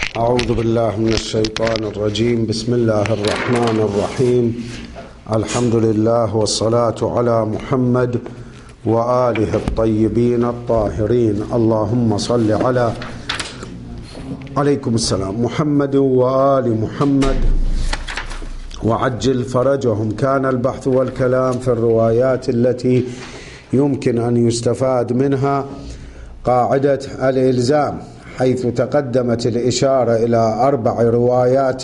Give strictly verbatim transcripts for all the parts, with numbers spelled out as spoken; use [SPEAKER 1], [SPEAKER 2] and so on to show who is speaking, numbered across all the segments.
[SPEAKER 1] أعوذ بالله من الشيطان الرجيم. بسم الله الرحمن الرحيم. الحمد لله والصلاة على محمد وآله الطيبين الطاهرين. اللهم صل على عليكم السلام محمد وآل محمد وعجل فرجهم. كان البحث والكلام في الروايات التي يمكن أن يستفاد منها قاعدة الإلزام، حيث تقدمت الإشارة إلى أربع روايات،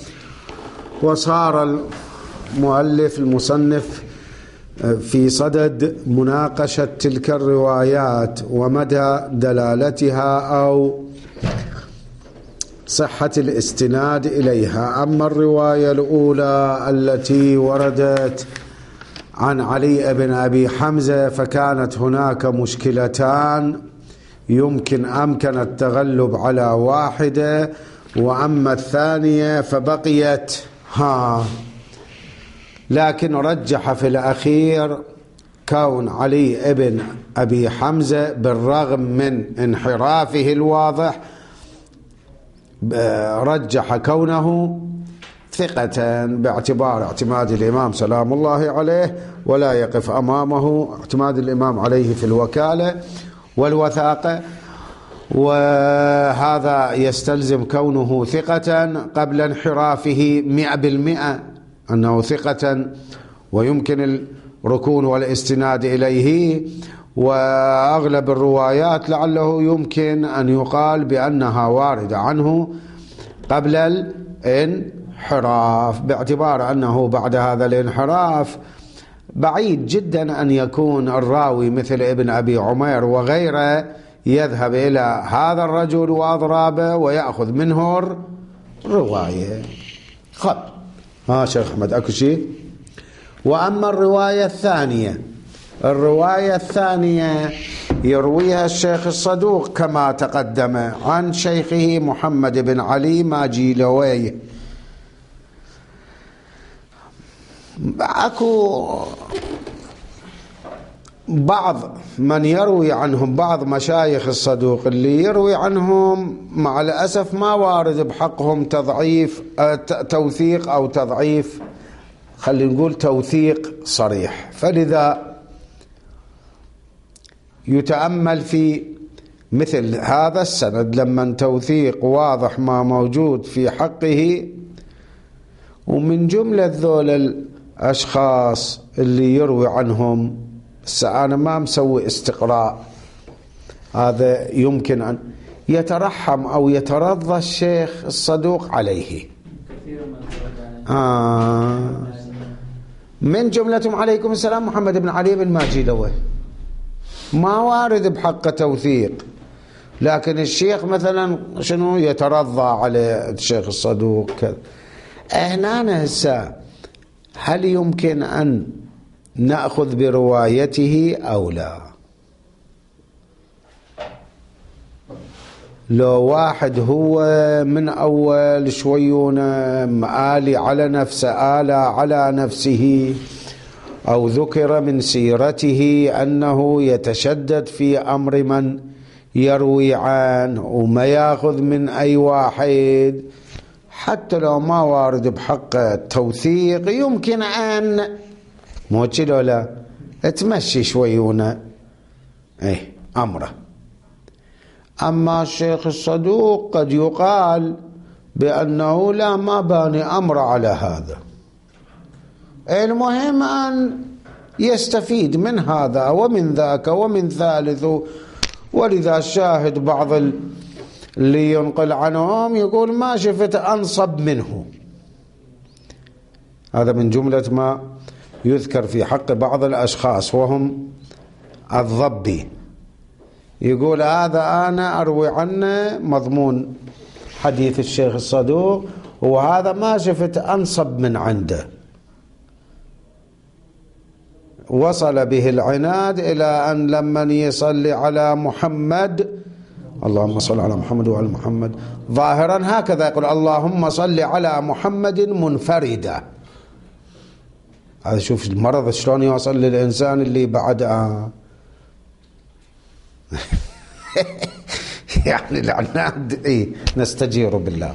[SPEAKER 1] وصار المؤلف المصنف في صدد مناقشة تلك الروايات ومدى دلالتها أو صحة الاستناد إليها. أما الرواية الأولى التي وردت عن علي بن أبي حمزة فكانت هناك مشكلتان يمكن أمكن التغلب على واحدة، وأما الثانية فبقيت ها لكن رجح في الأخير كون علي بن أبي حمزة بالرغم من انحرافه الواضح رجح كونه ثقة باعتبار اعتماد الإمام سلام الله عليه، ولا يقف أمامه اعتماد الإمام عليه في الوكالة والوثاقة، وهذا يستلزم كونه ثقة قبل انحرافه مئة بالمئة أنه ثقة ويمكن الركون والاستناد إليه. وأغلب الروايات لعله يمكن أن يقال بأنها واردة عنه قبل الانحراف، باعتبار أنه بعد هذا الانحراف بعيد جدا أن يكون الراوي مثل ابن أبي عمير وغيره يذهب إلى هذا الرجل وأضرابه ويأخذ منه الرواية. خب ها شيخ أحمد أكو شيء. وأما الرواية الثانية الرواية الثانية يرويها الشيخ الصدوق كما تقدم عن شيخه محمد بن علي ماجيلوي. أكو بعض من يروي عنهم بعض مشايخ الصدوق اللي يروي عنهم مع الأسف ما وارد بحقهم تضعيف توثيق أو تضعيف، خلينا نقول توثيق صريح، فلذا يتأمل في مثل هذا السند لما توثيق واضح ما موجود في حقه. ومن جملة ذول الأشخاص اللي يروي عنهم أنا ما مسوي استقراء، هذا يمكن أن يترحم أو يترضى الشيخ الصدوق عليه. آه من جملتهم عليكم السلام محمد بن علي بن ماجيلوي، ما وارد بحق توثيق، لكن الشيخ مثلا شنو يترضى على الشيخ الصدوق كذا. هنا هسه هل يمكن أن نأخذ بروايته أو لا؟ لو واحد هو من أول شويونه مآلي على نفسه آلى على نفسه، أو ذكر من سيرته أنه يتشدد في أمر من يروي عنه وما يأخذ من أي واحد، حتى لو ما وارد بحق التوثيق يمكن أن موجد ولا تمشي شويونه ايه أمره. أما الشيخ الصدوق قد يقال بأنه لا ما باني أمر على هذا، المهم أن يستفيد من هذا ومن ذاك ومن ثالث. ولذا الشاهد بعض اللي ينقل عنهم يقول ما شفت أنصب منه. هذا من جملة ما يذكر في حق بعض الأشخاص وهم الضبي، يقول هذا أنا أروي عنه مضمون حديث الشيخ الصدوق وهذا ما شفت أنصب من عنده. وصل به العناد إلى أن لمن يصلي على محمد اللهم صل على محمد وعلى محمد ظاهرا هكذا يقول اللهم صل على محمد منفردا. هذا شوف المرض شلون يوصل للإنسان اللي بعد آه يعني العناد إيه نستجير بالله.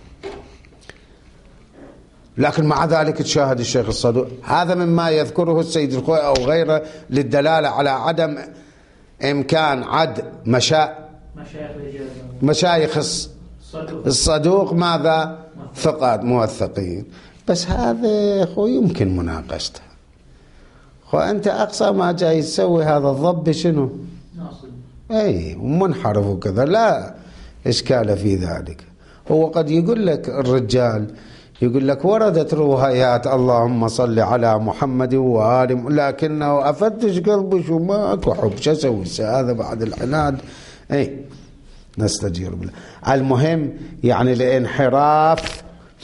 [SPEAKER 1] لكن مع ذلك تشاهد الشيخ الصدوق هذا مما يذكره السيد الخوئي أو غيره للدلالة على عدم إمكان عد مشا مشايخ الصدوق ماذا ثقات موثقين. بس هذا خو يمكن مناقشته. خو أنت أقصى ما جاي تسوي هذا الضب شنو أي ومنحرف وكذا، لا إشكال في ذلك. هو قد يقول لك الرجال يقول لك وردت روايات اللهم صل على محمد وآل، لكنه أفتش قلبي شو ماكو حب، شو أسوي هذا بعد العناد. أي نستجير بالله. المهم يعني الانحراف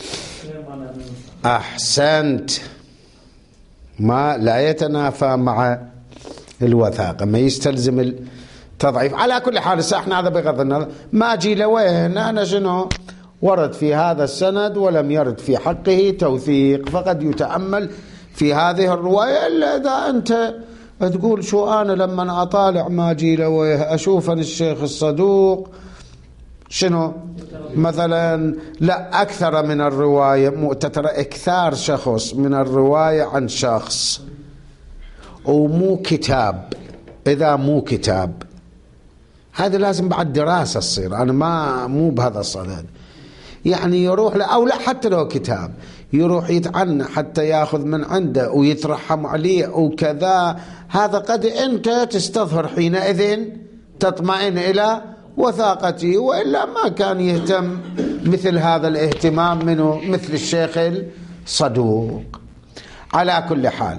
[SPEAKER 1] أحسنت ما لا يتنافى مع الوثاقة، ما يستلزم التضعيف. على كل حال احنا هذا بغض النظر ما جي لوين أنا شنو ورد في هذا السند ولم يرد في حقه توثيق، فقد يتأمل في هذه الرواية. إلا إذا أنت تقول شو أنا لما أطالع ما جي لويه أشوف أن الشيخ الصدوق شنو مثلا لا أكثر من الرواية، ترى إكثار شخص من الرواية عن شخص ومو كتاب. إذا مو كتاب هذا لازم بعد دراسة تصير. أنا ما مو بهذا الصدد يعني يروح له أو لا حتى لو كتاب يروح يتعنى حتى ياخذ من عنده ويترحم عليه وكذا، هذا قد أنت تستظهر حينئذ تطمئن إلى وثاقته، وإلا ما كان يهتم مثل هذا الاهتمام منه مثل الشيخ الصدوق. على كل حال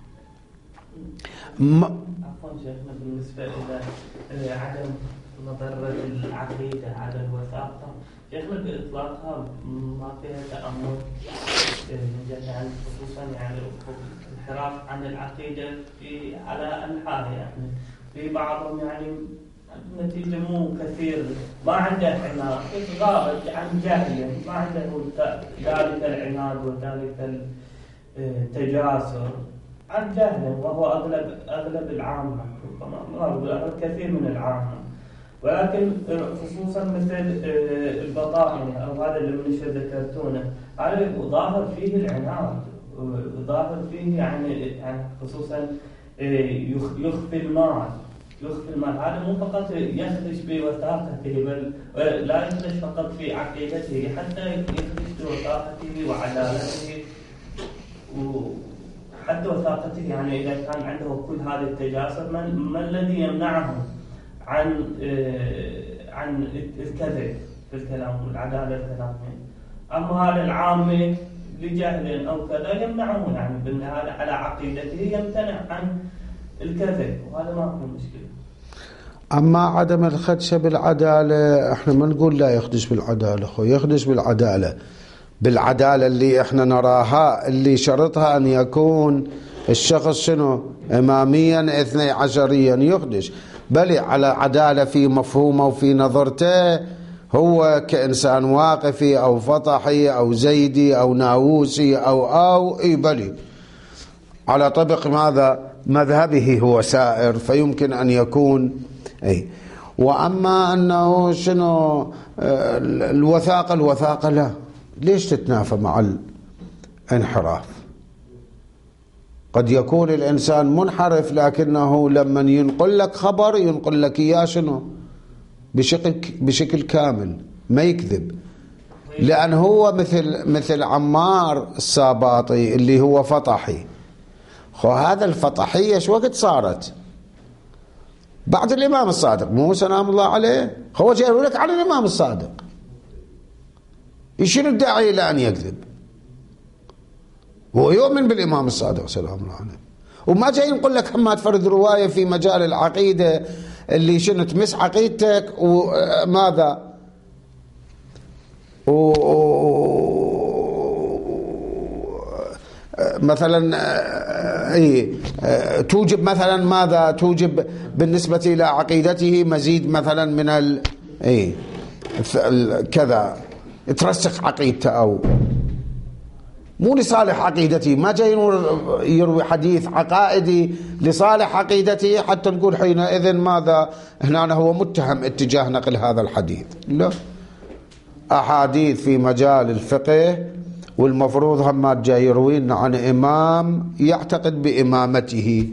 [SPEAKER 1] م...
[SPEAKER 2] عفوا شيخنا بالنسبة إلى عدم مضرة العقيدة على الوثاقة، شيخنا بإطلاقها ما فيها تأمل من جهة يعني خصوصا يعني الانحراف عن العقيدة في على أنحاء، يعني في بعضهم يعني النتيجة مو كثير ما عنده عناد غابت عن جاهلية، ما عنده ذلك العناد وذلك التجاسر عن جهل، وهو أغلب أغلب العامة ربما أغلب كثير من العامة. ولكن خصوصا مثل البطائن أو هذا اللي من ذكرتونه هذا ظاهر فيه العناد، ظاهر فيه يعني يعني خصوصا يخفي المال يخفي المال هذا مو فقط يخدش بوثاقته بل لا يخدش فقط في عقيدته، حتى يخدش بوثاقته وعدالته وحتى وثاقته. يعني إذا كان عنده كل هذا التجاسر ما الذي يمنعه عن عن الكذب في الكلام والعدالة الكلامية؟ أما هذا العامة لجهل أو كذا يمنعه يعني بالنهاية على عقيدته يمتنع عن الكذب، وهذا ما هو مشكلة.
[SPEAKER 1] أما عدم الخدش بالعدالة احنا ما نقول لا يخدش بالعدالة، خو يخدش بالعدالة بالعدالة اللي احنا نراها اللي شرطها أن يكون الشخص شنو إماميا اثني عشريا يخدش، بل على عدالة في مفهومه وفي نظرته هو كإنسان واقفي أو فطحي أو زيدي أو ناووسي أو أو إي بلي على طبق ماذا مذهبه هو سائر، فيمكن أن يكون أي. وأما أنه شنو الوثاقة الوثاقة لا، ليش تتنافى مع الانحراف؟ قد يكون الإنسان منحرف لكنه لما ينقل لك خبر ينقل لك إياه شنو بشكل بشكل كامل ما يكذب، لأن هو مثل مثل عمار الساباطي اللي هو فطحي. خو هذا الفطحية شو وقت صارت؟ بعد الإمام الصادق مو سلام الله عليه. هو جاي يقول لك على الإمام الصادق، يشير الداعي إلى أن يكذب، هو يؤمن بالإمام الصادق سلام الله عليه، وما جاي نقول لك ما تفرد رواية في مجال العقيدة اللي شنو تمس عقيدتك وماذا و... مثلا اي توجب مثلا ماذا توجب بالنسبة إلى عقيدته مزيد مثلا من ال اي كذا ترسخ عقيدته أو مو لصالح عقيدته، ما جاي يروي حديث عقائدي لصالح عقيدته حتى نقول حينئذ ماذا هنا هو متهم اتجاه نقل هذا الحديث. لا، أحاديث في مجال الفقه والمفروض هم جاي يروين عن إمام يعتقد بإمامته.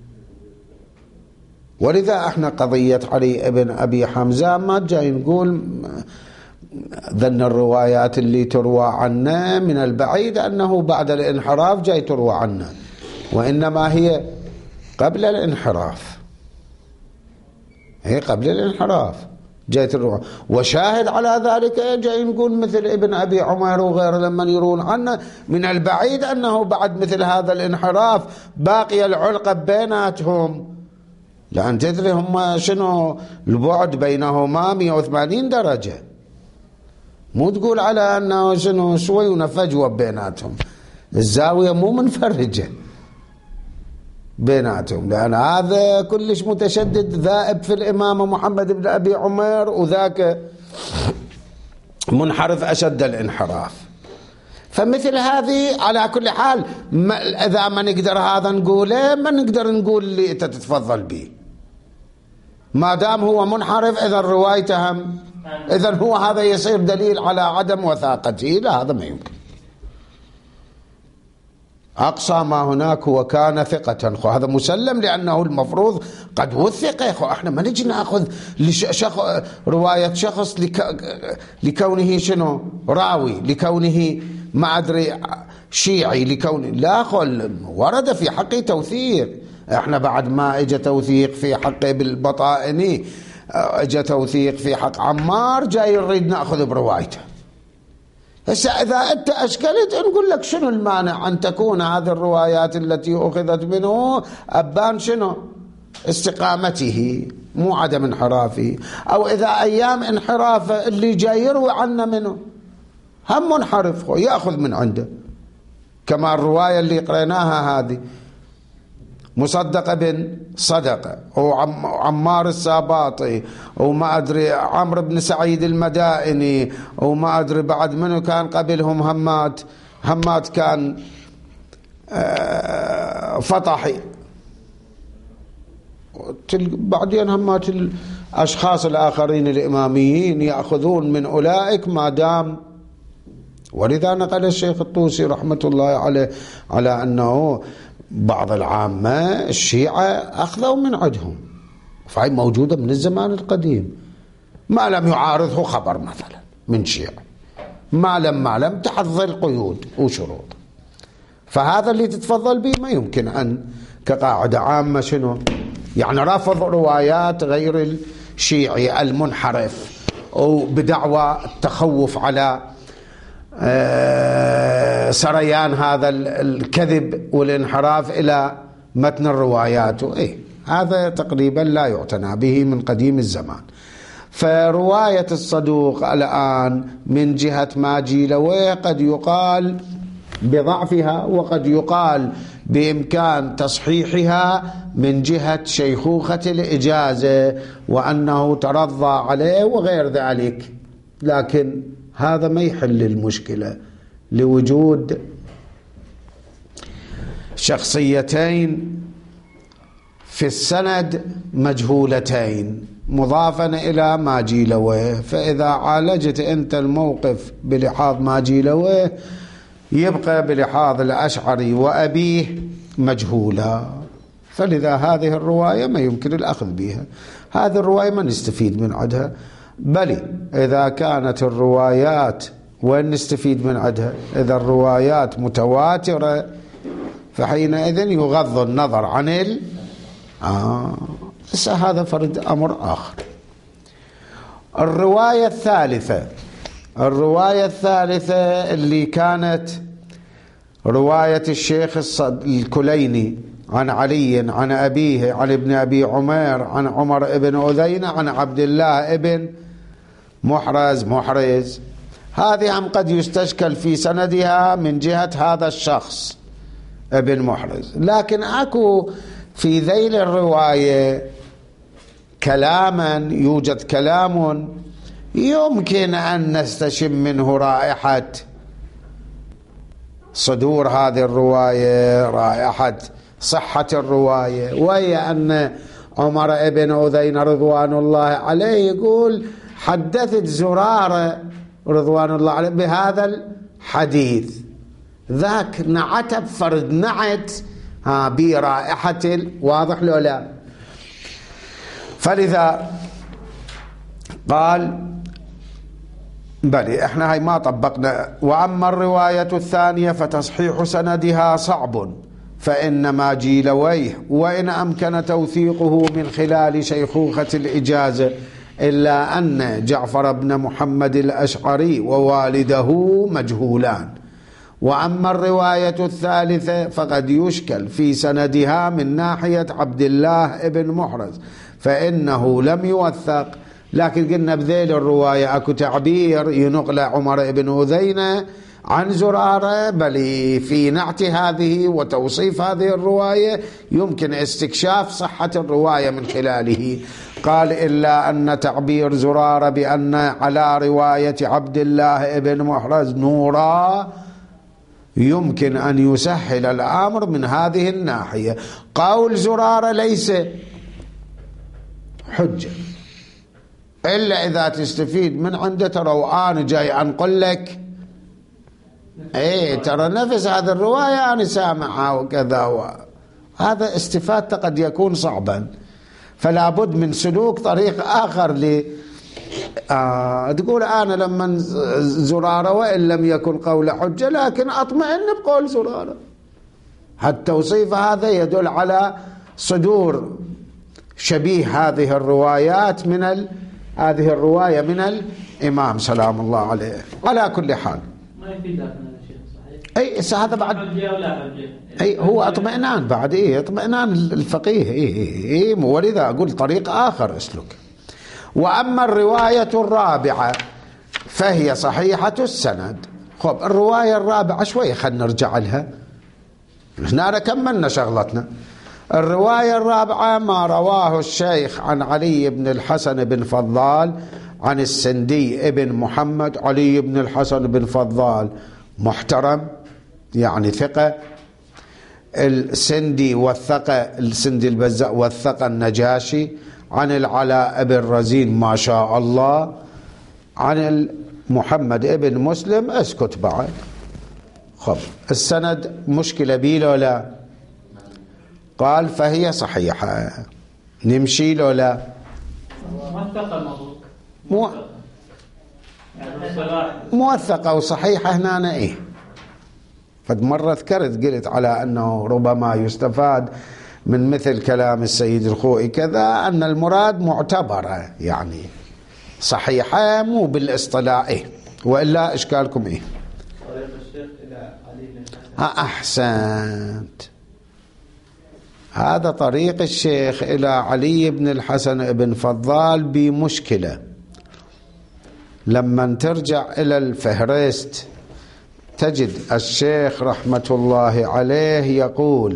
[SPEAKER 1] ولذا احنا قضية علي ابن أبي حمزة ما جاي نقول ذن الروايات اللي تروى عنا من البعيد أنه بعد الانحراف جاي تروى عنا، وإنما هي قبل الانحراف، هي قبل الانحراف جاي تروى. وشاهد على ذلك جاي نقول مثل ابن أبي عمر وغيره لما يرون عنا من البعيد أنه بعد مثل هذا الانحراف باقي العلقة بيناتهم، لأن تدري هم شنو البعد بينهما مئة وثمانين درجة، مو تقول على أنه شنو شوي ونفجوة بيناتهم، الزاوية مو منفرجة بيناتهم، لأن هذا كلش متشدد ذائب في الإمام محمد بن أبي عمر، وذاك منحرف أشد الانحراف. فمثل هذه على كل حال ما إذا ما نقدر هذا نقوله ما نقدر نقول اللي أنت تتفضل به، ما دام هو منحرف إذا روايته هم إذا هو هذا يصير دليل على عدم وثاقته. لا، هذا ما يمكن. أقصى ما هناك هو كان ثقة، خو هذا مسلم لأنه المفروض قد وثق. خو احنا ما نجي ناخذ شخ... رواية شخص لك... لكونه شنو راوي، لكونه ما أدري شيعي، لكونه لا، خو ورد في حقه توثيق. احنا بعد ما اجى توثيق في حقه بالبطائني، اجى توثيق في حق عمار، جاي نريد ناخذ بروايته. هسه اذا انت اشكلت نقول لك شنو المانع ان تكون هذه الروايات التي اخذت منه ابان شنو استقامته مو عدم انحرافه، او اذا ايام انحرافه اللي جاي يروي عنا منه هم منحرف ياخذ من عنده، كما الروايه اللي قريناها هذه مصدق بن صدقة وعمار الساباطي وما أدري عمرو بن سعيد المدائني وما أدري بعد منه كان قبلهم همات همات كان فطحي، بعدين همات الأشخاص الآخرين الإماميين يأخذون من أولئك ما دام. ولذا نقل الشيخ الطوسي رحمة الله عليه على أنه بعض العامة الشيعة أخذوا من عندهم، فهي موجودة من الزمان القديم، ما لم يعارضه خبر مثلا من شيعة، ما لم ما لم تحظى قيود وشروط. فهذا اللي تتفضل به ما يمكن أن كقاعدة عامة شنو يعني رافض روايات غير الشيعي المنحرف وبدعوى التخوف على سريان هذا الكذب والانحراف إلى متن الروايات. إيه هذا تقريبا لا يعتنى به من قديم الزمان. فرواية الصدوق الآن من جهة ماجيلويه قد يقال بضعفها وقد يقال بإمكان تصحيحها من جهة شيخوخة الإجازة وأنه ترضى عليه وغير ذلك، لكن هذا ما يحل المشكلة لوجود شخصيتين في السند مجهولتين مضافا إلى ماجيلويه. فإذا عالجت أنت الموقف بلحاظ ماجيلويه يبقى بلحاظ الأشعري وأبيه مجهولا، فلذا هذه الرواية ما يمكن الأخذ بها. هذه الرواية ما نستفيد من عدها، بل إذا كانت الروايات وين نستفيد من عدها؟ إذا الروايات متواترة فحينئذ يغض النظر عن ال آه هذا فرد أمر آخر. الرواية الثالثة الرواية الثالثة اللي كانت رواية الشيخ الكليني عن علي عن أبيه عن ابن أبي عمر عن عمر ابن أذينة عن عبد الله ابن محرز محرز هذه هم قد يستشكل في سندها من جهة هذا الشخص ابن محرز، لكن أكو في ذيل الرواية كلاما يوجد كلام يمكن أن نستشم منه رائحة صدور هذه الرواية، رائحة صحة الرواية، وهي أن عمر بن أذين رضوان الله عليه يقول حدثت زرارة رضوان الله عليه بهذا الحديث، ذاك نعت بفرد نعت ها برائحة، واضح له لا؟ فلذا قال بلي احنا هاي ما طبقنا. وأما الرواية الثانية فتصحيح سندها صعب، فإنما جيلويه وإن أمكن توثيقه من خلال شيخوخة الإجازة، إلا أن جعفر بن محمد الأشعري ووالده مجهولان. وأما الرواية الثالثة فقد يشكل في سندها من ناحية عبد الله بن محرز، فإنه لم يوثق. لكن قلنا بذيل الرواية أكو تعبير ينقل عمر بن أذينة عن زرارة، بل في نعت هذه وتوصيف هذه الرواية يمكن استكشاف صحة الرواية من خلاله. قال إلا أن تعبير زرارة بأن على رواية عبد الله بن محرز نورا يمكن أن يسهل الأمر من هذه الناحية. قول زرارة ليس حجة إلا إذا تستفيد من عنده. ترى أنا جاي أنقل لك ايه ترى نفس هذه الرواية أنا سامعها وكذا، هذا استفادته قد يكون صعبا، فلا بد من سلوك طريق آخر ل آه تقول أنا لما زرارة وإن لم يكن قول حجة لكن أطمئن بقول زرارة. التوصيف هذا يدل على صدور شبيه هذه الروايات من ال... هذه الرواية من الإمام سلام الله عليه. على كل حال
[SPEAKER 2] ما يفيد هذا الشيء
[SPEAKER 1] صحيح. اي هذا بعد
[SPEAKER 2] حجة ولا حجة،
[SPEAKER 1] اي هو اطمئنان بعد ايه اطمئنان الفقيه اي اي اي ولذا اقول طريق اخر اسلك. واما الرواية الرابعة فهي صحيحة السند. خب الرواية الرابعة شوي خلينا نرجع لها، هنا كملنا شغلتنا. الرواية الرابعة ما رواه الشيخ عن علي بن الحسن بن فضال عن السندي ابن محمد. علي بن الحسن بن فضال محترم يعني ثقة. السندي وثق السندي البزاء وثق النجاشي عن العلاء بن رزين ما شاء الله. عن محمد ابن مسلم اسكت بعد. خب السند مشكلة بيه لو لا؟ قال فهي صحيحة. نمشي لو لا؟
[SPEAKER 2] موثقة المفروض
[SPEAKER 1] مو... موثقة وصحيحة هنا أنا إيه فد مرة ذكرت قلت على أنه ربما يستفاد من مثل كلام السيد الخوئي كذا أن المراد معتبرة يعني صحيحة مو بالاصطلاح إيه. وإلا إشكالكم إيه؟
[SPEAKER 2] طريق الشيخ إلى علي بن الحسن.
[SPEAKER 1] أحسنت، هذا طريق الشيخ إلى علي بن الحسن بن فضال بمشكلة. لما ترجع إلى الفهرست تجد الشيخ رحمة الله عليه يقول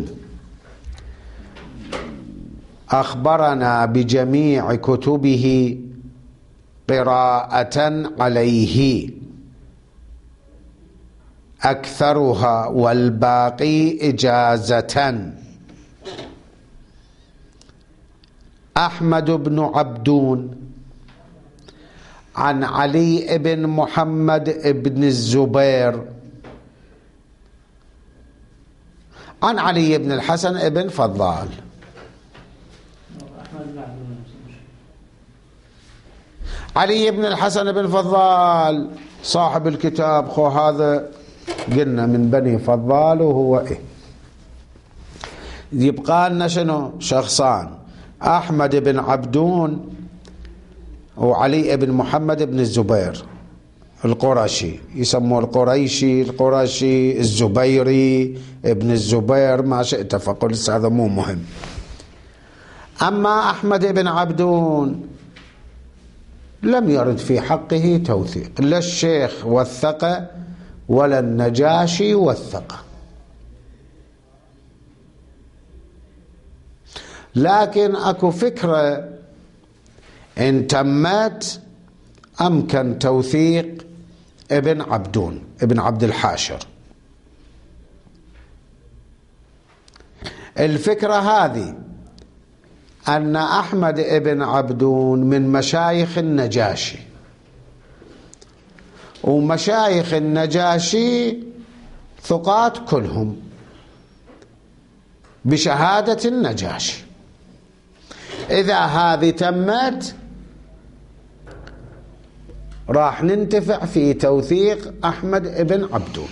[SPEAKER 1] أخبرنا بجميع كتبه قراءة عليه أكثرها والباقي إجازة. أحمد بن عبدون عن علي بن محمد بن الزبير عن علي بن الحسن بن فضال. علي بن الحسن بن فضال صاحب الكتاب، خو هذا قلنا من بني فضال وهو إيه. يبقى لنا شنو؟ شخصان، أحمد بن عبدون وعلي بن محمد بن الزبير القرشي، يسموه القريشي القرشي الزبيري ابن الزبير ما شئت فقل، هذا مو مهم. أما أحمد بن عبدون لم يرد في حقه توثيق، لا الشيخ وثق ولا النجاشي وثق، لكن أكو فكرة إن تمت أمكن توثيق ابن عبدون ابن عبد الحاشر. الفكرة هذه أن أحمد ابن عبدون من مشايخ النجاشي، ومشايخ النجاشي ثقات كلهم بشهادة النجاشي. إذا هذه تمت راح ننتفع في توثيق أحمد ابن عبدون.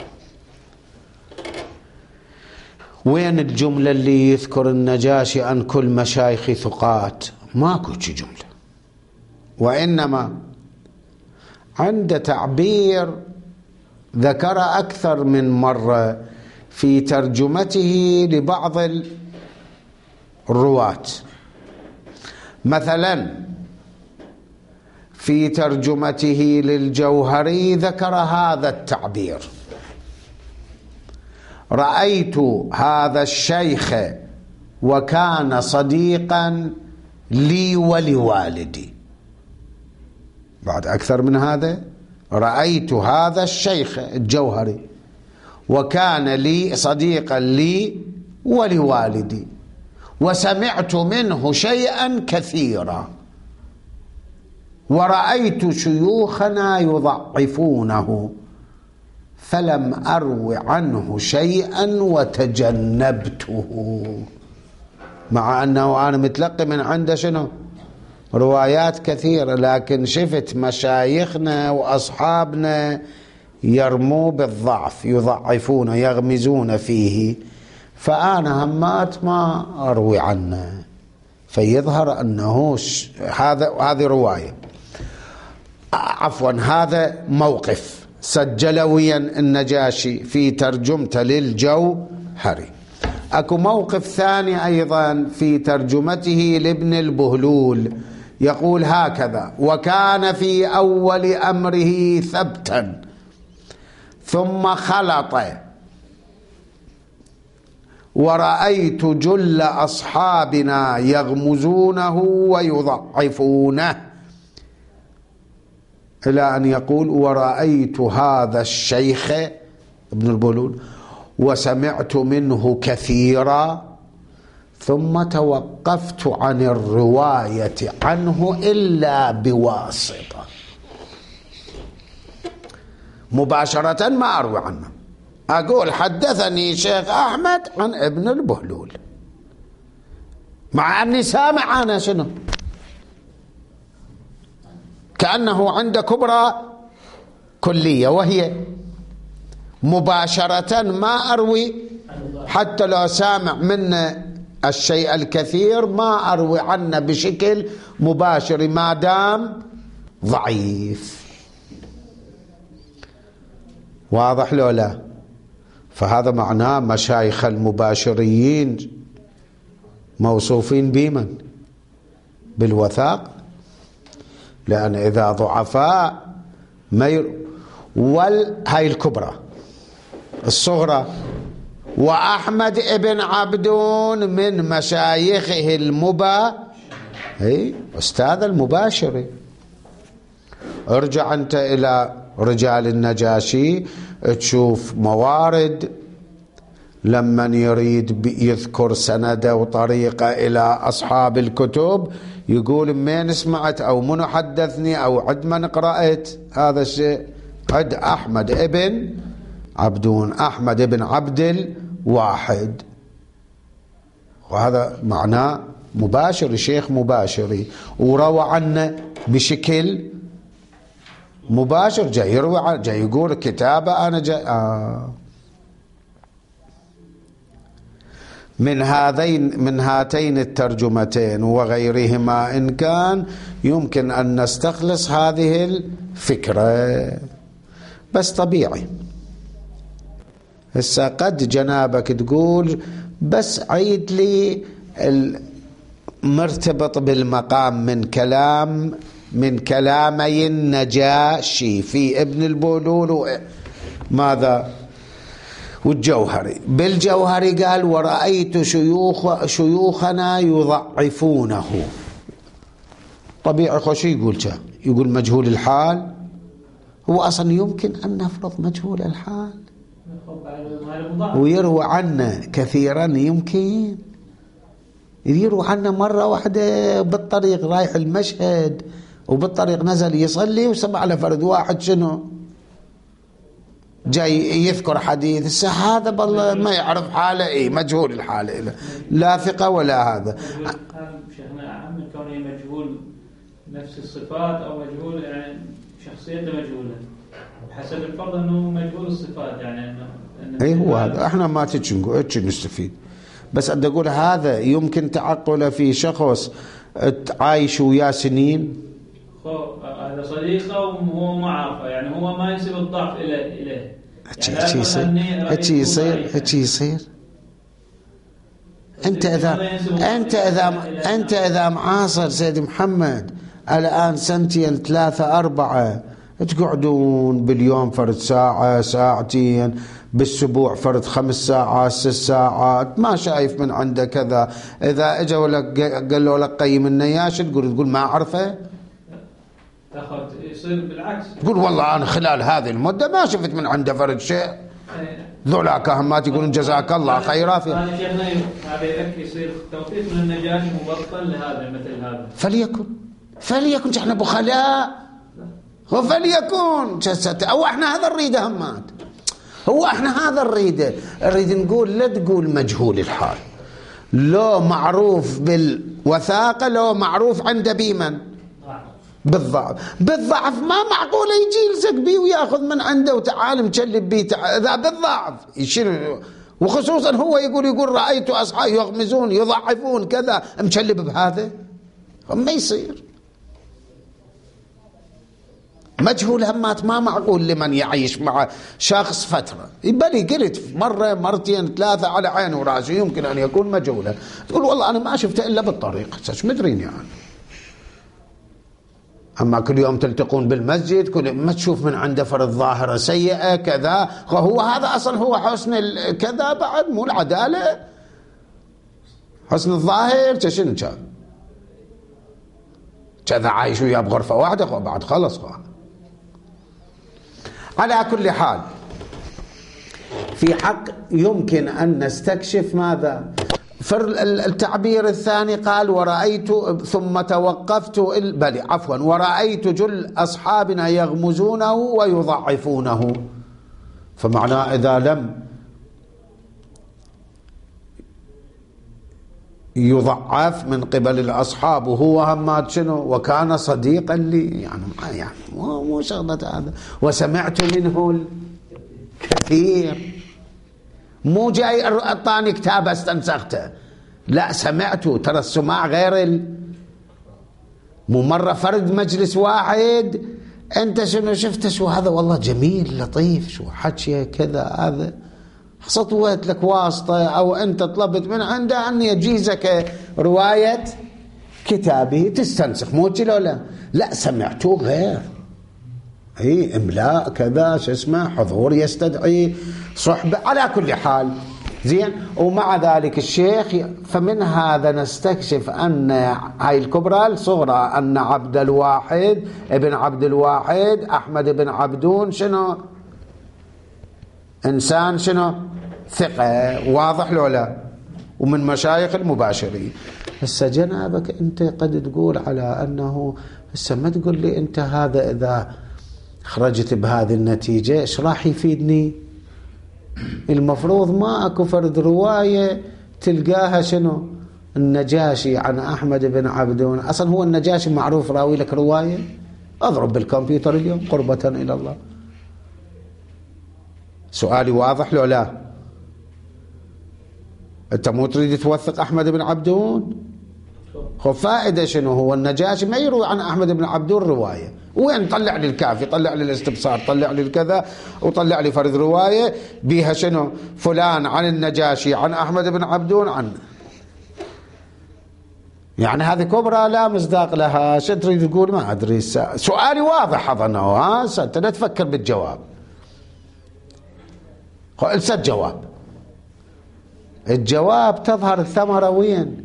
[SPEAKER 1] وين الجملة اللي يذكر النجاشي عن كل مشايخ ثقات؟ ماكو شي جملة، وإنما عند تعبير ذكر أكثر من مرة في ترجمته لبعض الرواة. مثلا في ترجمته للجوهري ذكر هذا التعبير: رأيت هذا الشيخ وكان صديقا لي ولوالدي. بعد أكثر من هذا: رأيت هذا الشيخ الجوهري وكان لي صديقا لي ولوالدي وسمعت منه شيئا كثيرا ورأيت شيوخنا يضعفونه فلم أروي عنه شيئا وتجنبته. مع أنه أنا متلقي من عنده شنو؟ روايات كثيرة، لكن شفت مشايخنا وأصحابنا يرموا بالضعف، يضعفون يغمزون فيه، فأنا همات ما أروي عنه. فيظهر أنه هذا هذه رواية، عفوا هذا موقف سجلويا النجاشي في ترجمته للجوهري. أكو موقف ثاني أيضا في ترجمته لابن البهلول، يقول هكذا: وكان في أول أمره ثبتا ثم خلط ورأيت جل أصحابنا يغمزونه ويضعفونه، إلى أن يقول: ورأيت هذا الشيخ ابن البهلول وسمعت منه كثيرا ثم توقفت عن الرواية عنه إلا بواسطة. مباشرة ما أروي عنه، أقول حدثني شيخ أحمد عن ابن البهلول، مع أني سامع أنا شنو، كأنه عند كبرى كلية، وهي مباشرة ما أروي، حتى لو سامع منه الشيء الكثير ما أروي عنه بشكل مباشر ما دام ضعيف. واضح لو لا؟ فهذا معناه مشايخ المباشريين موصوفين بمن؟ بالوثاق، لأن إذا ضعفاء ما ير... والهاي الكبرى الصغرى. وأحمد ابن عبدون من مشايخه المبا اي أستاذ المباشري. ارجع أنت إلى رجال النجاشي تشوف موارد لمن يريد يذكر سنده وطريقة إلى أصحاب الكتب يقول من سمعت أو من حدثني أو عد من قرأت هذا الشيء، عد أحمد ابن عبدون، أحمد ابن عبد الواحد، وهذا معناه مباشر، شيخ مباشري وروى عنه بشكل مباشر، جاي يروي عنه، جاي يقول كتابة أنا جاي آه. من هذين من هاتين الترجمتين وغيرهما إن كان يمكن أن نستخلص هذه الفكرة، بس طبيعي. هسه قد جنابك تقول بس عيد لي المرتبط بالمقام من كلام من كلامي النجاشي في ابن البهلول ماذا والجوهري. بالجوهري قال: ورأيت شيوخ شيوخنا يضعفونه. طبيعي خوش يقول كذا، يقول مجهول الحال. هو أصلا يمكن أن نفرض مجهول الحال؟ ويروى عنه كثيرا، يمكن يروى عنه مرة واحدة بالطريق رايح المشهد وبالطريق نزل يصلي وسمع له فرد واحد شنو جاي يذكر حديث، هذا بالله ما يعرف حاله، ايه مجهول الحاله، لا ثقة ولا هذا.
[SPEAKER 2] شيخنا أهم من كونه مجهول نفس الصفات أو مجهول يعني شخصيته مجهولة، بحسب الفرض أنه مجهول الصفات، يعني أنه
[SPEAKER 1] اي هو هذا احنا ما تجي نستفيد، بس أدي أقول هذا يمكن تعقله في شخص عايش وياه سنين،
[SPEAKER 2] هذا صديقه وهو ما عارفه، يعني هو ما ينسب الضعف إليه إليه
[SPEAKER 1] هيك يصير هيك يصير هيك يصير أنت إذا أنت إذا أنت إذا معاصر سيد محمد الآن سنتين ثلاثة أربعة، تقعدون باليوم فرد ساعة ساعتين، بالاسبوع فرد خمس ساعات ست ساعات، ما شايف من عنده كذا، إذا اجوا لك قالوا لك قيم النياش تقول تقول ما أعرفه،
[SPEAKER 2] تاخذ يصير بالعكس
[SPEAKER 1] تقول والله أنا خلال هذه المدة ما شفت من عنده فرد شيء، ذولاك همات يقولون جزاك الله خيرا في
[SPEAKER 2] هذا شيخنا هذا يكفي يصير توقيف من النجاشي مبطل لهذا مثل هذا،
[SPEAKER 1] فليكن فليكن احنا بخلاء وفليكن او احنا هذا نريده همات، هو احنا هذا نريده، نريد نقول لا تقول مجهول الحال، لو معروف بالوثاقة، لو معروف عنده بيمن بالضعف، بالضعف ما معقوله يجي يلزق بيه وياخذ من عنده وتعال مجلب بيه، اذا بالضعف يشيل، وخصوصا هو يقول يقول رايت اصحاب يغمزون يضعفون كذا، مجلب بهذا ما يصير. مجهول همات ما معقول لمن يعيش مع شخص فترة، بلي قلت مرة مرتين ثلاثة على عين وراسي يمكن أن يكون مجهولا، تقول والله أنا ما شفته إلا بالطريق، شو مدرين يعني، أما كل يوم تلتقون بالمسجد كل ما تشوف من عنده فرض ظاهرة سيئة كذا، هو هذا أصلا هو حسن كذا بعد مو العدالة، حسن الظاهر شنو كان كذا عايش وياه بغرفة واحدة بعد خلص خلاص. على كل حال في حق يمكن أن نستكشف ماذا التعبير الثاني، قال ورأيت ثم توقفت بل عفوا ورأيت جل أصحابنا يغمزونه ويضعفونه، فمعناه إذا لم يضعف من قبل الأصحاب وهو همات شنو وكان صديقا لي، يعني يعني مو مو شغلة هذا، وسمعت منه الكثير، مو جاي أعطاني كتاب استنسخته، لا سمعته، ترى السماع غير ال... مو مرة فرد مجلس واحد أنت شنو شفته شو هذا والله جميل لطيف شو حكي كذا، هذا سطوت لك واسطة أو أنت طلبت من عنده أن يجيزك رواية كتابه تستنسخ، مو كذا لا لا سمعته غير، اي املاء كذا شو اسمه حضور يستدعي صحبة، على كل حال زين. ومع ذلك الشيخ فمن هذا نستكشف أن هاي الكبرى الصغرى أن عبد الواحد ابن عبد الواحد أحمد بن عبدون شنو إنسان شنو ثقة، واضح لو لا، ومن مشايخ المباشرين. هسه جنابك أنت قد تقول على أنه هسه ما تقول لي أنت هذا إذا خرجت بهذه النتيجة إيش راح يفيدني؟ المفروض ما أكو فرد رواية تلقاها شنو النجاشي عن أحمد بن عبدون، أصلا هو النجاشي معروف راوي لك رواية، أضرب بالكمبيوتر اليوم قربة إلى الله. سؤالي واضح لو لا؟ أنت مو تريد توثق أحمد بن عبدون؟ خو فائدة شنو هو النجاشي ما يروي عن أحمد بن عبدون رواية، وين طلع لي الكافي طلع لي الاستبصار طلع لي الكذا وطلع لي فرد رواية بيها شنو فلان عن النجاشي عن أحمد بن عبدون عن، يعني هذه كبرى لا مصداق لها. شو تريد تقول؟ ما أدري. سؤالي واضح أظنه، ها أنت لا تفكر بالجواب، إلسى الجواب. الجواب تظهر الثمرة وين؟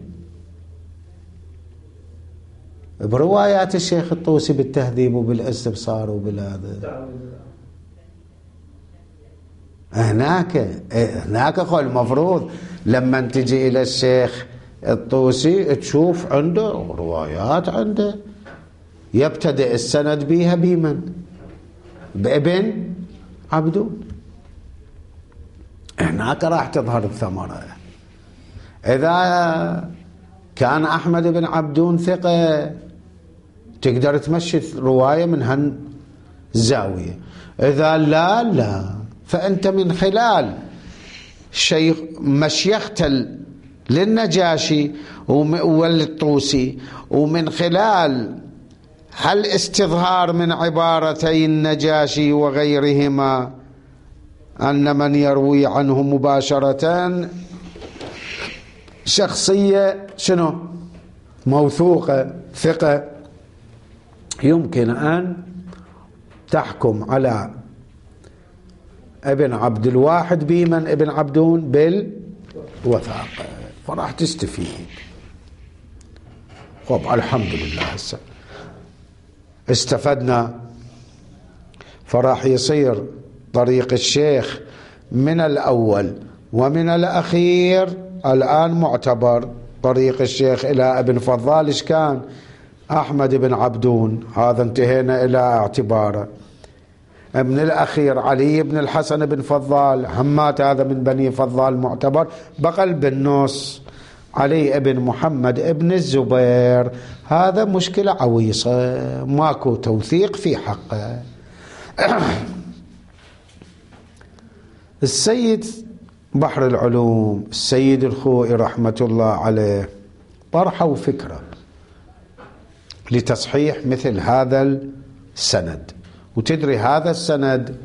[SPEAKER 1] بروايات الشيخ الطوسي بالتهذيب وبالاستبصار وبالهذا. هناك هناك خو المفروض لما تجي إلى الشيخ الطوسي تشوف عنده روايات، عنده يبتدئ السند بها بمن؟ بابن عبدون. هناك راح تظهر الثمرة. إذا كان أحمد بن عبدون ثقة تقدر تمشي رواية من هالزاوية، إذا لا لا فأنت من خلال شيخ مشيخة للنجاشي والطوسي ومن خلال هل استظهار من عبارتي النجاشي وغيرهما أن من يروي عنه مباشرة شخصية شنو موثوقة ثقة، يمكن أن تحكم على ابن عبد الواحد بمن ابن عبدون بالوثاقة، فراح تستفيد. خب الحمد لله هسه استفدنا، فراح يصير طريق الشيخ من الأول ومن الأخير الآن معتبر. طريق الشيخ إلى ابن فضال إيش كان؟ أحمد بن عبدون، هذا انتهينا إلى اعتباره. من الأخير علي بن الحسن بن فضال، همات هذا من بني فضال معتبر. بقى بالنص علي بن محمد ابن الزبير، هذا مشكلة عويصة، ماكو توثيق في حقه. السيد بحر العلوم السيد الخوئي رحمة الله عليه طرحوا فكرة لتصحيح مثل هذا السند، وتدري هذا السند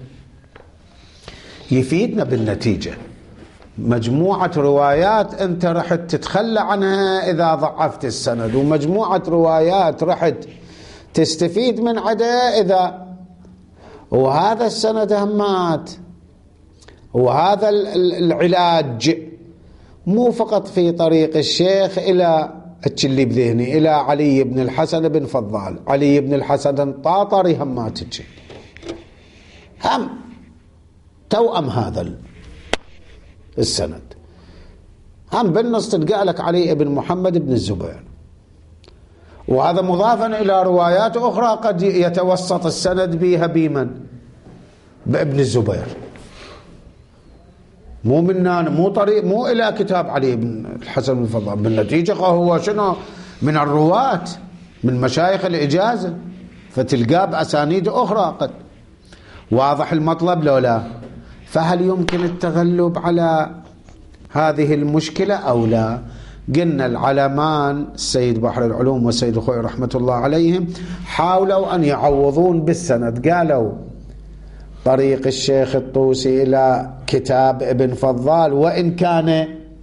[SPEAKER 1] يفيدنا بالنتيجة. مجموعة روايات أنت رحت تتخلى عنها إذا ضعفت السند، ومجموعة روايات رحت تستفيد من عدا إذا. وهذا السند همات، وهذا العلاج مو فقط في طريق الشيخ إلى اللي بذهني إلى علي بن الحسن بن فضال، علي بن الحسن الطاطري همات تجي هم توأم هذا السند، هم بالنص تلقى لك علي بن محمد بن الزبير، وهذا مضافا إلى روايات أخرى قد يتوسط السند بها بمن؟ بابن الزبير. مو مننا، مو طريق، مو إلى كتاب علي بن الحسن بن فضال. بالنتيجة هو شنو؟ من الرواة من مشايخ الإجازة، فتلقاه بأسانيد أخرى قد. واضح المطلب لو لا؟ فهل يمكن التغلب على هذه المشكلة أو لا؟ قلنا العلمان السيد بحر العلوم والسيد الخوئي رحمة الله عليهم حاولوا أن يعوضون بالسند، قالوا طريق الشيخ الطوسي إلى كتاب ابن فضال وإن كان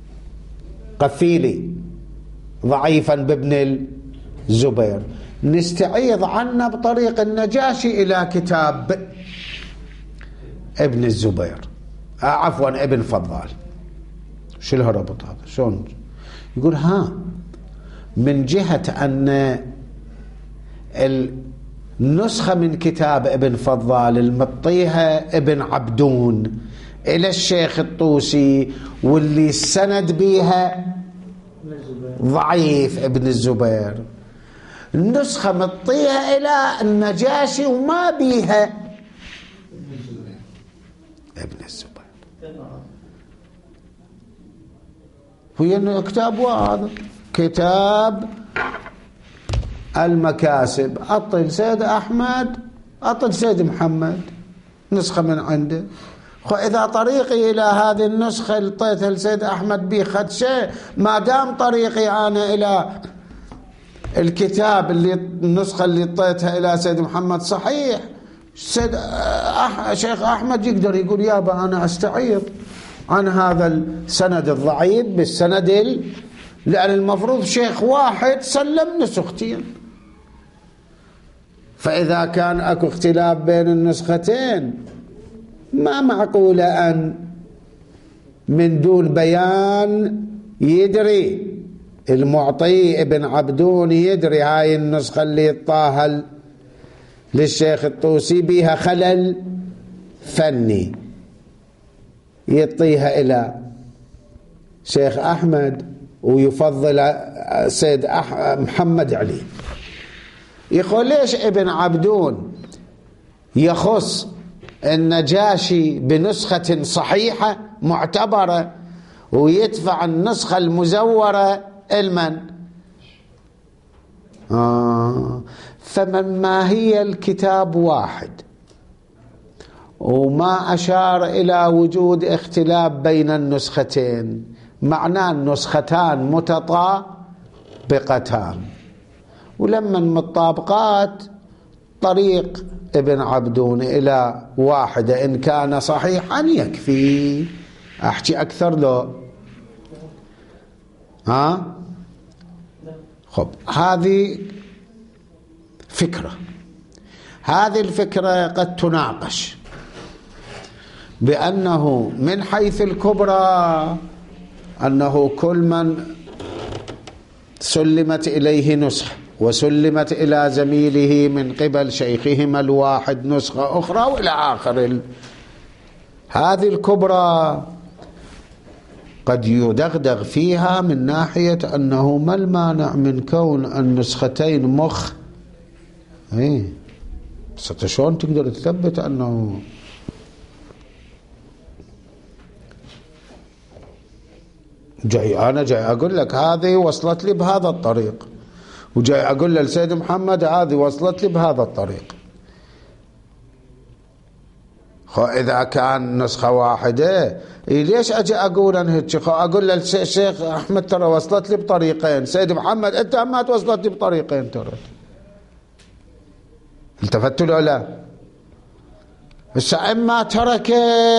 [SPEAKER 1] قفيلي ضعيفا بابن الزبير نستعيض عنه بطريق النجاشي إلى كتاب ابن الزبير، آه عفوا ابن فضال. شو الهربط هذا؟ شلون؟ يقول ها من جهة أن النسخة من كتاب ابن فضال المطيها ابن عبدون إلى الشيخ الطوسي واللي السند بيها ضعيف ابن الزبير، النسخة مطيها إلى النجاشي وما بيها ابن الزبير. هي كتاب واحد، كتاب المكاسب، أطل سيد أحمد أطل سيد محمد نسخة من عنده. إذا طريقي إلى هذه النسخة اللي طيتها لسيد أحمد بي خد شيء، ما دام طريقي أنا إلى الكتاب اللي النسخة اللي طيتها إلى سيد محمد صحيح، سيد أح... شيخ أحمد يقدر يقول يابا أنا أستعيض عن هذا السند الضعيف بالسند ال... لأن المفروض شيخ واحد سلم نسختين. فإذا كان أكو اختلاف بين النسختين ما معقول أن من دون بيان يدري المعطي ابن عبدون يدري هاي النسخة اللي طاها للشيخ الطوسي بها خلل فني. يعطيها إلى شيخ أحمد ويفضل سيد أح... محمد علي. يقول ليش ابن عبدون يخص النجاشي بنسخة صحيحة معتبرة ويدفع النسخة المزورة المن؟ آه فمن ما هي الكتاب واحد وما أشار إلى وجود اختلاف بين النسختين، معناه النسختان متطابقتان، ولما متطابقات طريق ابن عبدون إلى واحدة إن كان صحيحا يكفي. أحكي أكثر لو ها خب هذه فكرة. هذه الفكرة قد تناقش بأنه من حيث الكبرى أنه كل من سلمت إليه نسخة وسلمت إلى زميله من قبل شيخهما الواحد نسخة أخرى وإلى آخر، هذه الكبرى قد يدغدغ فيها من ناحية أنه ما المانع من كون النسختين مخ ايه شلون تقدر تثبت أنه جاي أنا جاي أقول لك هذه وصلت لي بهذا الطريق، وجاي أقول للسيد محمد هذه وصلت لي بهذا الطريق. إذا كان نسخة واحدة إيه ليش أجي أقول أنا هيك؟ أقول للشيخ أحمد ترى وصلت لي بطريقين، سيد محمد أنت ما توصلت لي بطريقين ترى. التفتوا له لا؟ بس إما ترك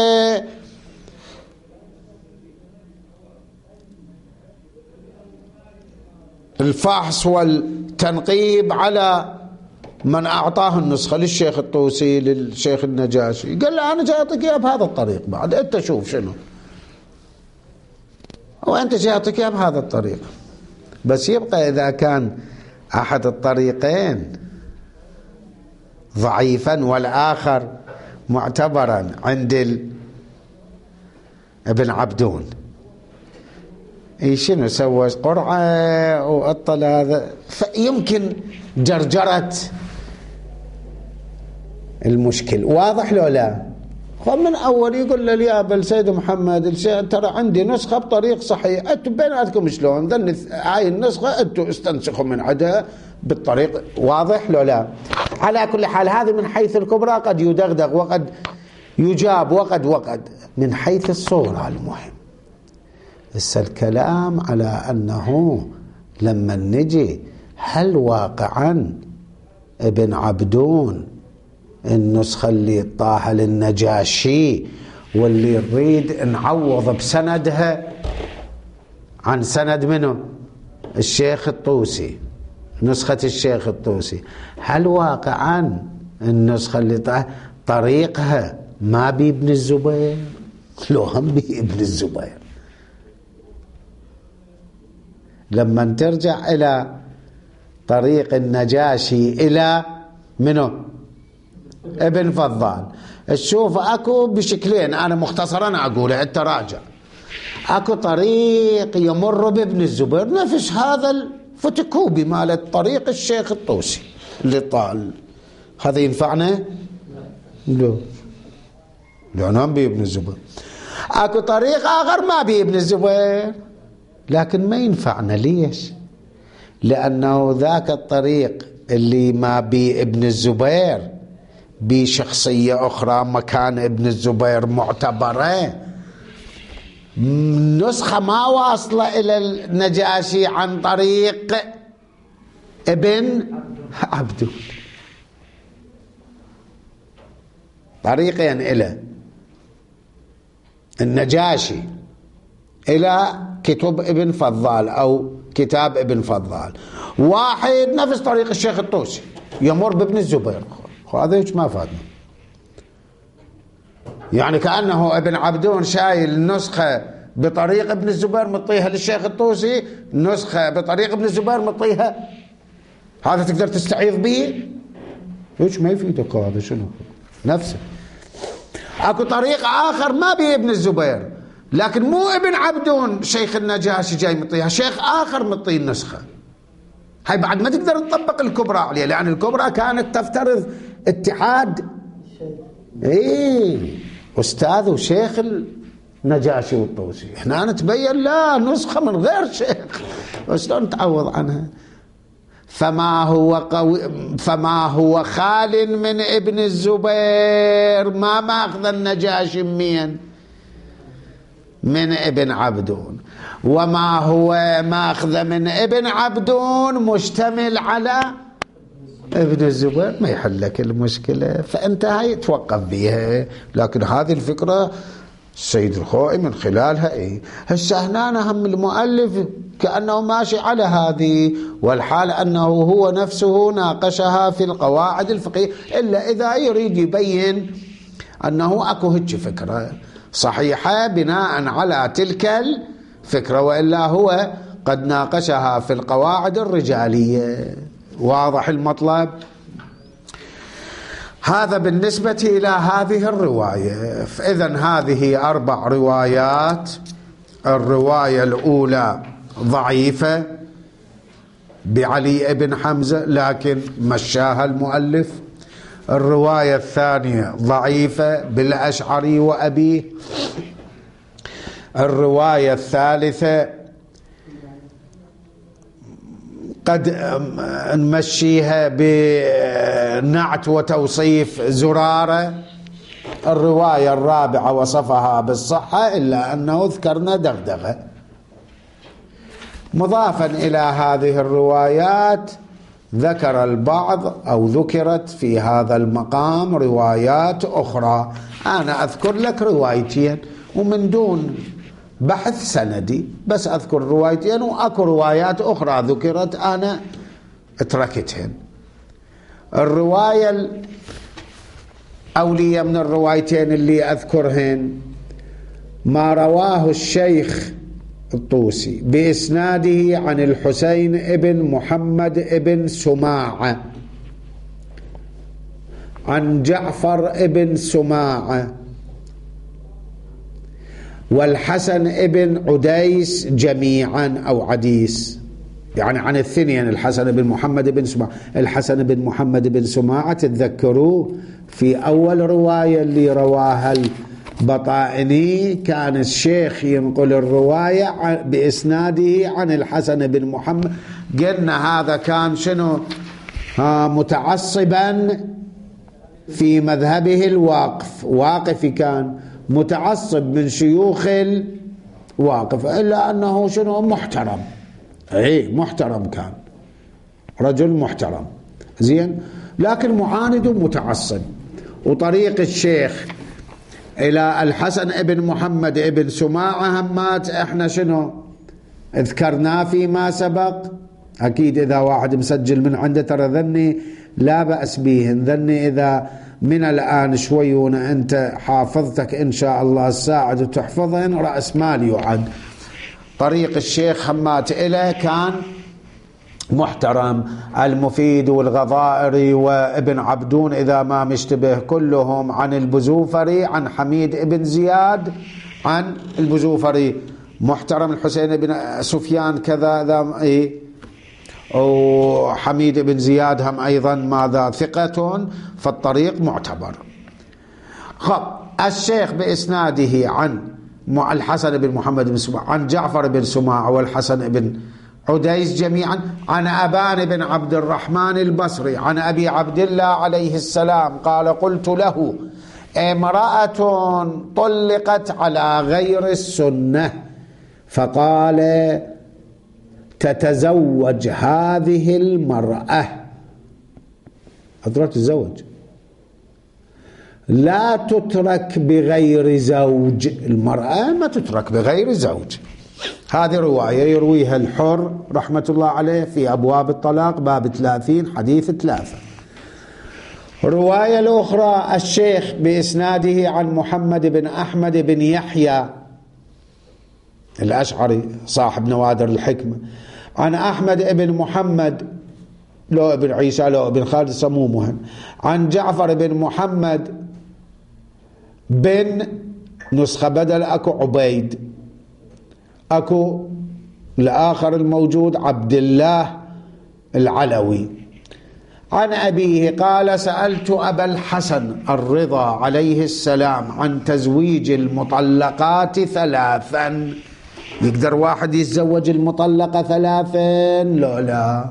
[SPEAKER 1] الفحص والتنقيب على من أعطاه النسخة للشيخ الطوسي للشيخ النجاشي، قال له أنا جاي أعطيك إياها بهذا الطريق، بعد أنت شوف شنو، وأنت جاي أعطيك إياها بهذا الطريق. بس يبقى إذا كان أحد الطريقين ضعيفا والآخر معتبرا عند ابن عبدون، اي شنو سوى قرعه وأطل هذا، فيمكن جرجرة المشكل. واضح لو لا؟ من اول يقول له يا بل سيد محمد ترى عندي نسخه بطريق صحيح، انتم بيناتكم شلون ذن هاي النسخه انتم استنسخوا من عدها بالطريق. واضح لو لا؟ على كل حال هذه من حيث الكبرى قد يدغدغ وقد يجاب وقد وقد من حيث الصورة المهم. بس الكلام على أنه لما نجي هل واقعا ابن عبدون النسخة اللي طاها للنجاشي واللي نريد نعوض بسندها عن سند منه الشيخ الطوسي، نسخة الشيخ الطوسي، هل واقعا النسخة اللي طاها طريقها ما بي ابن الزبير؟ لو هم بي ابن الزبير. لما ترجع إلى طريق النجاشي إلى منه ابن فضال، تشوف أكو بشكلين، أنا مختصرا أقوله أنت راجع. أكو طريق يمر بابن الزبير نفس هذا الفتكوبي مال طريق الشيخ الطوسي اللي طال، هذا ينفعنا؟ لا، لأنه بي ابن الزبير. أكو طريق آخر ما بي ابن الزبير لكن ما ينفعنا. ليش؟ لأنه ذاك الطريق اللي ما بي ابن الزبير بشخصية أخرى مكان ابن الزبير معتبرة، نسخة ما واصلة إلى النجاشي عن طريق ابن عبدون، طريقين إلى النجاشي إلى كتب ابن فضال أو كتاب ابن فضال، واحد نفس طريق الشيخ الطوسي يمر بابن الزبير. هذا هيك ما فادنا، يعني كأنه ابن عبدون شايل النسخة بطريق ابن الزبير مطيها للشيخ الطوسي، نسخة بطريق ابن الزبير مطيها، هذا تقدر تستعيض به؟ هيك ما يفيدك، هذا شنو نفسه. اكو طريق آخر ما به ابن الزبير، لكن مو ابن عبدون شيخ النجاشي جاي مطيها، شيخ آخر مطي النسخة. هاي بعد ما تقدر تطبق الكبرى عليه، لأن الكبرى كانت تفترض اتحاد ايه أستاذ وشيخ النجاشي والطوسي. احنا نتبين لا، نسخة من غير شيخ، وشلون تعوض عنها؟ فما هو قوي فما هو خال من ابن الزبير، ما ماخذ النجاشي من من ابن عبدون، وما هو ماخذ من ابن عبدون مشتمل على ابن الزبير، ما يحل لك المشكلة. فأنت هاي توقف بيها. لكن هذه الفكرة السيد الخوئي من خلالها ايه هسه هنا هم المؤلف كأنه ماشي على هذه، والحال أنه هو نفسه ناقشها في القواعد الفقهية، إلا إذا يريد يبين أنه أكو هيك فكرة صحيحة بناء على تلك الفكرة، وإلا هو قد ناقشها في القواعد الرجالية. واضح المطلب؟ هذا بالنسبة إلى هذه الرواية. فإذن هذه أربع روايات. الرواية الأولى ضعيفة بعلي بن حمزة لكن مشاها المؤلف. الرواية الثانية ضعيفة بالأشعري وأبيه. الرواية الثالثة قد نمشيها بنعت وتوصيف زرارة. الرواية الرابعة وصفها بالصحة إلا أنه ذكرنا دغدغة. مضافا إلى هذه الروايات ذكر البعض أو ذكرت في هذا المقام روايات أخرى. أنا أذكر لك روايتين ومن دون بحث سندي، بس أذكر روايتين، وأكو روايات أخرى ذكرت أنا اتركتهن. الرواية الأولية من الروايتين اللي أذكرهن ما رواه الشيخ الطوسي بإسناده عن الحسين ابن محمد ابن سماعة عن جعفر ابن سماعة والحسن ابن عديس جميعا أو عديس، يعني عن الاثنين، الحسن بن محمد بن سماعة. الحسن بن محمد بن سماعة تتذكروا في أول رواية اللي رواها البطائني كان الشيخ ينقل الرواية بإسناده عن الحسن بن محمد. قلنا هذا كان شنو؟ ها متعصبا في مذهبه الواقف، واقفي كان متعصب من شيوخ الواقف، إلا أنه شنو محترم، اي محترم، كان رجل محترم زين، لكن معاند ومتعصب. وطريق الشيخ إلى الحسن ابن محمد ابن سماعة همات احنا شنو اذكرناه فيما سبق. أكيد إذا واحد مسجل من عنده ترى ذني لا بأس به، ذني إذا من الآن شوي وأنت حافظتك إن شاء الله الساعد وتحفظهن رأس مال يعد. طريق الشيخ همات إله كان محترم، المفيد والغضائري وابن عبدون إذا ما مشتبه كلهم عن البزوفري عن حميد ابن زياد عن البزوفري محترم. الحسين بن سفيان كذا ذا إيه، وحميد بن زياد هم أيضا ماذا ثقة، فالطريق معتبر. خب الشيخ بإسناده عن الحسن بن محمد بن سماعة عن جعفر بن سماعة والحسن بن عديس جميعا عن أبان بن عبد الرحمن البصري عن أبي عبد الله عليه السلام قال قلت له امرأة طلقت على غير السنة فقال تتزوج هذه المرأة، أدركت الزوج، لا تترك بغير زوج، المرأة ما تترك بغير زوج. هذه رواية يرويها الحر رحمة الله عليه في أبواب الطلاق باب ثلاثين حديث ثلاثة. رواية الأخرى الشيخ بإسناده عن محمد بن أحمد بن يحيى الأشعري صاحب نوادر الحكمة عن أحمد بن محمد لو ابن عيسى لو ابن خالد سمومهن عن جعفر بن محمد بن نسخة بدل أكو عبيد، أكو الآخر الموجود عبد الله العلوي. عن أبيه قال سألت أبا الحسن الرضا عليه السلام عن تزويج المطلقات ثلاثا. يقدر واحد يتزوج المطلقة ثلاثا؟ لا لا.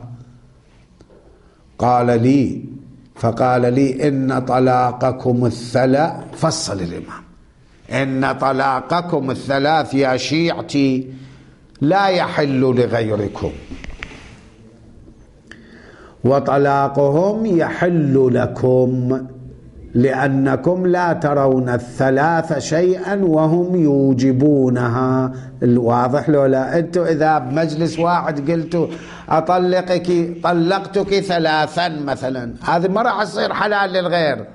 [SPEAKER 1] قال لي فقال لي إن طلاقكم الثلاث، فصل الإمام، إن طلاقكم الثلاث يا شيعتي لا يحل لغيركم، وطلاقهم يحل لكم، لأنكم لا ترون الثلاث شيئا وهم يوجبونها. الواضح لو لا؟ أنتم إذا بمجلس واحد قلتوا أطلقك طلقتك ثلاثا مثلا، هذه ما راح تصير حلال للغير،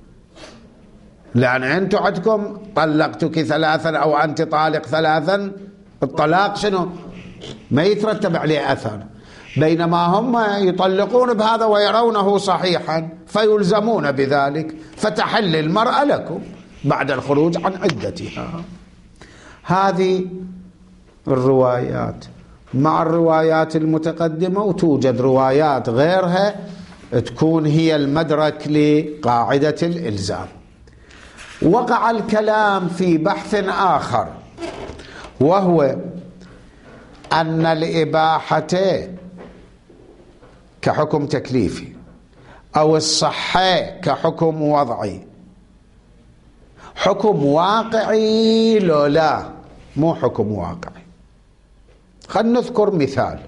[SPEAKER 1] لأن أنتم عندكم طلقتك ثلاثا أو أنت طالق ثلاثا، الطلاق شنو؟ ما يترتب عليه أثر، بينما هم يطلقون بهذا ويرونه صحيحا فيلزمون بذلك، فتحل المرأة لكم بعد الخروج عن عدتها. هذه الروايات مع الروايات المتقدمة، وتوجد روايات غيرها تكون هي المدرك لقاعدة الإلزام. وقع الكلام في بحث آخر، وهو أن الإباحة كحكم تكليفي أو الصحة كحكم وضعي حكم واقعي لو لا؟ مو حكم واقعي. خلينا نذكر مثال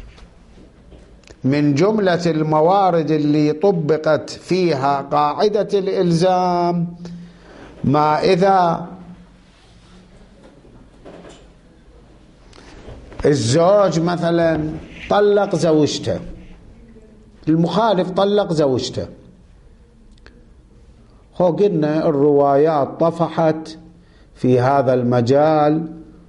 [SPEAKER 1] من جملة الموارد اللي طبقت فيها قاعدة الإلزام. ما إذا الزوج مثلا طلق زوجته، المخالف طلق زوجته، هو قلنا الروايات طفحت في هذا المجال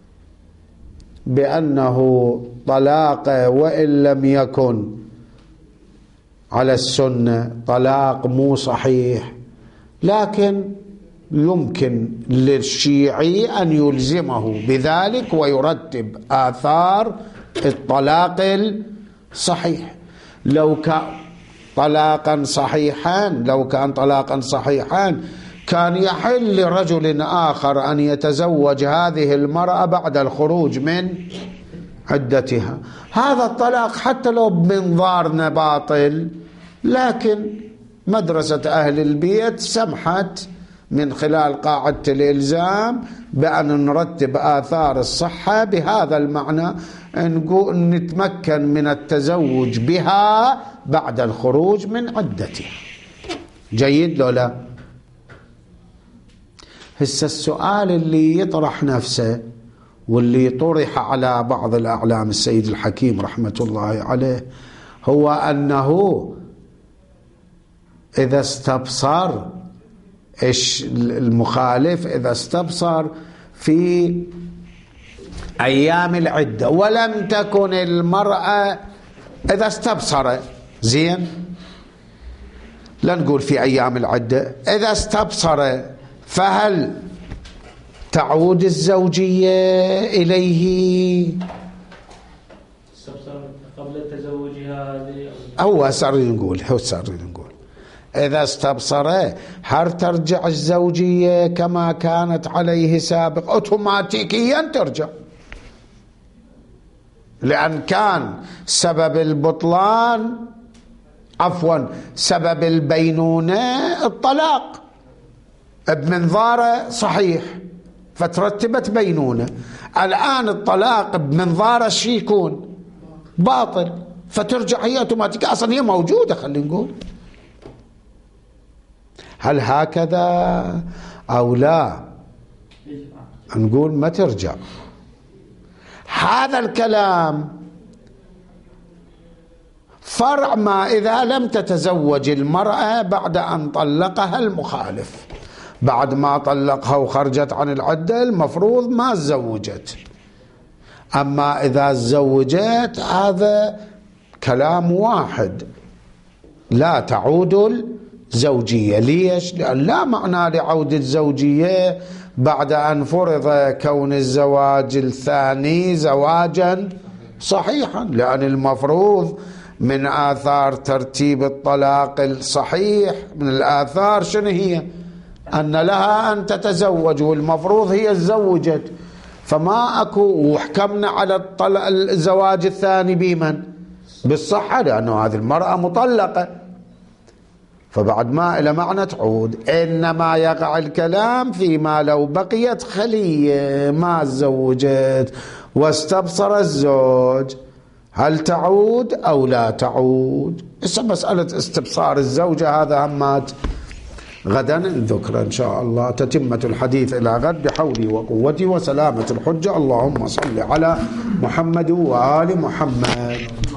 [SPEAKER 1] بأنه طلاق وإن لم يكن على السنة طلاق مو صحيح، لكن يمكن للشيعي أن يلزمه بذلك ويرتب آثار الطلاق الصحيح. لو كان طلاقا صحيحا لو كان طلاقا صحيحا كان يحل لرجل آخر أن يتزوج هذه المرأة بعد الخروج من عدتها. هذا الطلاق حتى لو بمنظارنا باطل، لكن مدرسة أهل البيت سمحت من خلال قاعدة الإلزام بأن نرتب آثار الصحة بهذا المعنى، نقول نتمكن من التزوج بها بعد الخروج من عدتها. جيد لو لا؟ هسه السؤال اللي يطرح نفسه واللي طرح على بعض الأعلام السيد الحكيم رحمة الله عليه هو أنه إذا استبصر إيش المخالف، إذا استبصر في أيام العدة ولم تكن المرأة، إذا استبصر زين، لا نقول في أيام العدة، إذا استبصر فهل تعود الزوجية إليه؟
[SPEAKER 2] استبصر قبل تزوجها،
[SPEAKER 1] هو سأريد نقول هو سأريد نقول إذا استبصر هل ترجع الزوجية كما كانت عليه سابق؟ أوتوماتيكيا ترجع، لأن كان سبب البطلان عفوا سبب البينونة الطلاق بمنظاره صحيح فترتبت بينونة. الآن الطلاق بمنظاره شي يكون باطل فترجع هي أوتوماتيكيا، أصلا هي موجودة. خلينا نقول هل هكذا أو لا؟ نقول ما ترجع. هذا الكلام فرع ما إذا لم تتزوج المرأة بعد أن طلقها المخالف، بعد ما طلقها وخرجت عن العدة المفروض ما تزوجت. أما إذا تزوجت هذا كلام واحد، لا تعود زوجية. ليش؟ لأن لا معنى لعودة الزوجية بعد أن فرض كون الزواج الثاني زواجا صحيحا، لأن المفروض من آثار ترتيب الطلاق الصحيح من الآثار شنو هي؟ أن لها أن تتزوج، والمفروض هي تزوجت، فما أكو. وحكمنا على الزواج الثاني بمن؟ بالصحة، لأنه هذه المرأة مطلقة، فبعد ما إلى معنى تعود. إنما يقع الكلام فيما لو بقيت خلية ما تزوجت واستبصر الزوج، هل تعود أو لا تعود؟ إسا مسألة استبصار الزوجة هذا همات غدا نذكر إن شاء الله. تتمة الحديث إلى غد بحولي وقوتي وسلامة الحجة. اللهم صل على محمد وآل محمد.